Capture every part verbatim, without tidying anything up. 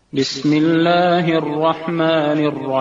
بسم الله الرحمن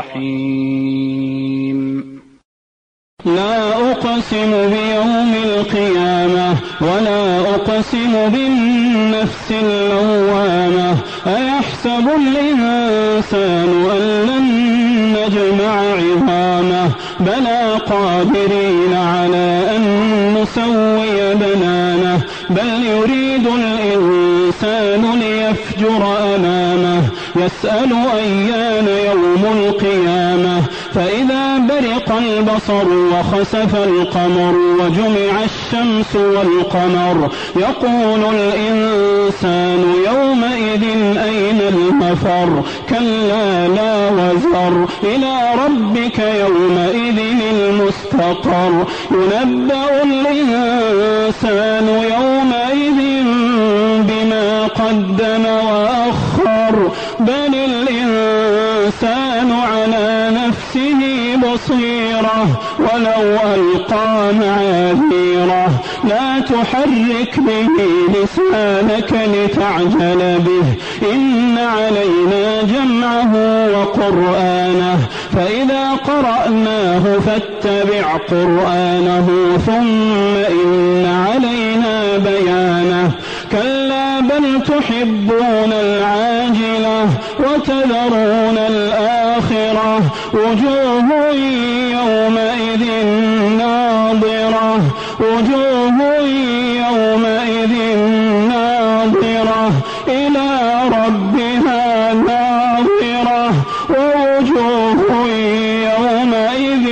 الرحيم. لا أقسم بيوم القيامة ولا أقسم بالنفس اللوامة أيحسب الإنسان أن لن نجمع عظامه بلى قادرين على أن نسوي بنانه بل يريد الإنسان ليفجر أمامه يسأل أيان يوم القيامة فإذا برق البصر وخسف القمر وجمع الشمس والقمر يقول الإنسان يومئذ أين المفر كلا لا وزر إلى ربك يومئذ المستقر ينبأ الإنسان يومئذ بما قدم وأخر بل الإنسان على نفسه بصيرة ولو ألقى معاذيره لا تحرك به لسانك لتعجل به إن علينا جمعه وقرآنه فإذا قرأناه فاتبع قرآنه ثم إن علينا بيانه كلا بل تحبون العاجلة وتذرون الآخرة وجوه يومئذ ناظرة وجوه يومئذ ناظرة إلى ربها ناظرة ووجوه يومئذ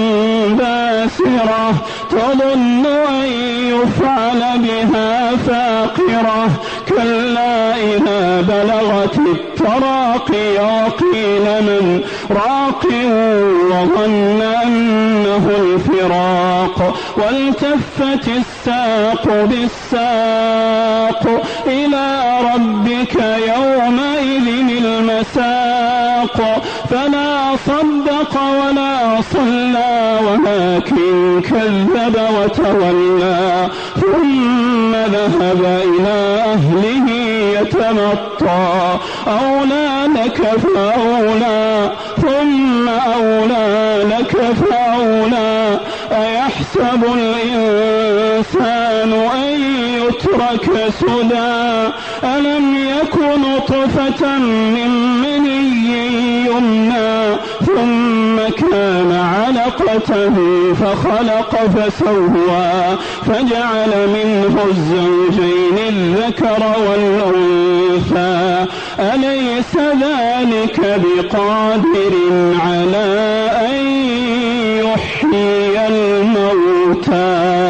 باسرة تظن أن يفعل بها فاقرة كلا إذا بلغت التراقي وقيل من راق وظن أنه الفراق والتفت الساق بالساق إلى ربك يومئذ المساق فلا صدق ولا صلى ولكن كذب وتولى ثم ذهب إلى أهله يتمطى أولى لك فأولى ثم أولى لك فأولى أيحسب الإنسان أن يترك سدى ألم يكن نطفة من مني يمنى ثم كان علقة فخلق فسوى فجعل منه الزوجين الذكر والأنثى أليس ذلك بقادر على أن يحيي الموتى